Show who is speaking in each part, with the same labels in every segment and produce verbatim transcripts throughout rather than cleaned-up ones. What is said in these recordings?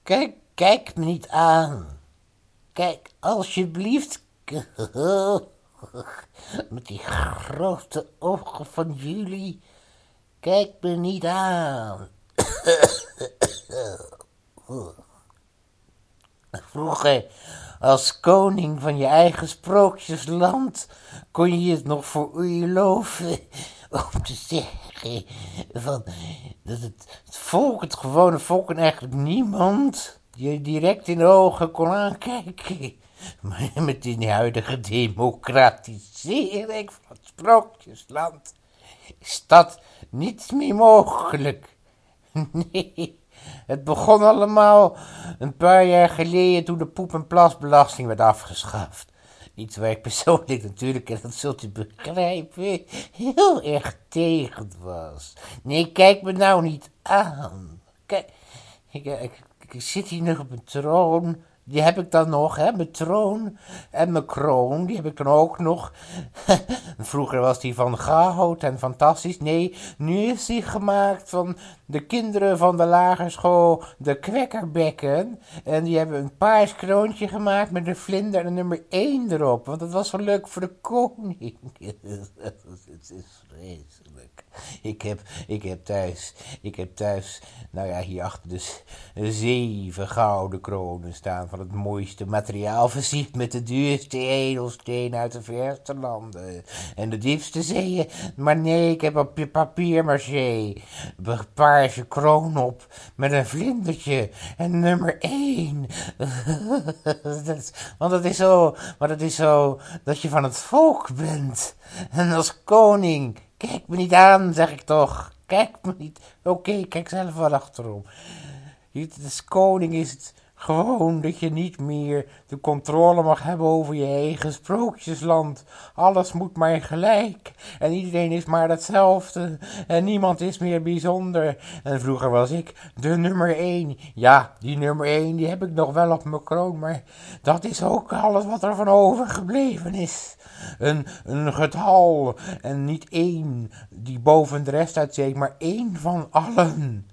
Speaker 1: Kijk, kijk me niet aan. Kijk, alsjeblieft. Met die grote ogen van jullie. Kijk me niet aan. Vroeger, als koning van je eigen sprookjesland, kon je het nog veroorloven om te zeggen van, dat het, het volk, het gewone volk en eigenlijk niemand je direct in de ogen kon aankijken. Maar met die huidige democratisering van het sprookjesland is dat niet meer mogelijk. Nee, het begon allemaal een paar jaar geleden toen de poep- en plasbelasting werd afgeschaft. Iets waar ik persoonlijk natuurlijk, en dat zult u begrijpen, heel erg tegen was. Nee, kijk me nou niet aan. Kijk, ik, ik, ik zit hier nog op een troon. Die heb ik dan nog, hè, mijn troon en mijn kroon, die heb ik dan ook nog. Vroeger was die van goud en fantastisch. Nee, nu is die gemaakt van de kinderen van de lagere school, de kwekkerbekken. En die hebben een paars kroontje gemaakt met een vlinder en een nummer één erop. Want dat was zo leuk voor de koning. Het is vreselijk. Ik heb, ik heb thuis, ik heb thuis, nou ja, hier achter dus zeven gouden kronen staan van het mooiste materiaal versierd met de duurste edelsteen uit de verste landen en de diepste zeeën. Maar nee, ik heb een papier maché, een paarse kroon op met een vlindertje en nummer één. Want het is zo, want het is zo dat je van het volk bent en als koning. Kijk me niet aan, zeg ik toch. Kijk me niet. Oké, okay, kijk zelf wel achterom. Als koning is het gewoon dat je niet meer de controle mag hebben over je eigen sprookjesland. Alles moet maar gelijk. En iedereen is maar hetzelfde. En niemand is meer bijzonder. En vroeger was ik de nummer één. Ja, die nummer één die heb ik nog wel op mijn kroon. Maar dat is ook alles wat er van overgebleven is. Een, een getal. En niet één die boven de rest uitsteekt, maar één van allen.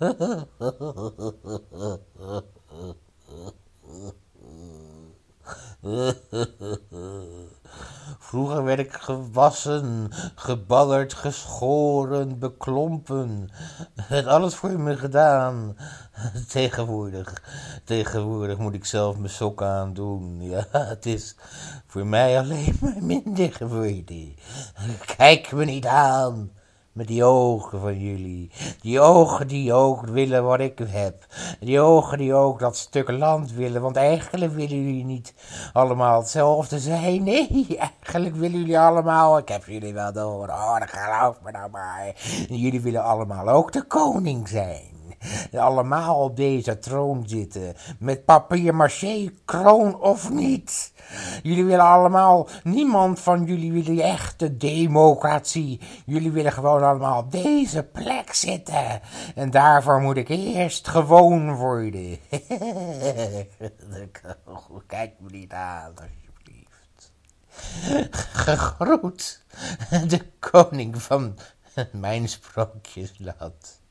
Speaker 1: Vroeger werd ik gewassen, gebadderd, geschoren, beklompen. Het alles voor me gedaan. Tegenwoordig, tegenwoordig moet ik zelf mijn sokken aandoen. Ja, het is voor mij alleen maar minder geworden. Kijk me niet aan. Met die ogen van jullie. Die ogen die ook willen wat ik heb. Die ogen die ook dat stuk land willen. Want eigenlijk willen jullie niet allemaal hetzelfde zijn. Nee, eigenlijk willen jullie allemaal. Ik heb jullie wel door. Oh, dan geloof me nou maar. Jullie willen allemaal ook de koning zijn. Allemaal op deze troon zitten. Met papier-maché, kroon of niet. Jullie willen allemaal, niemand van jullie wil die echte democratie. Jullie willen gewoon allemaal op deze plek zitten. En daarvoor moet ik eerst gewoon worden. Kijk me niet aan, alsjeblieft. Gegroet, de koning van mijn sprookjesland.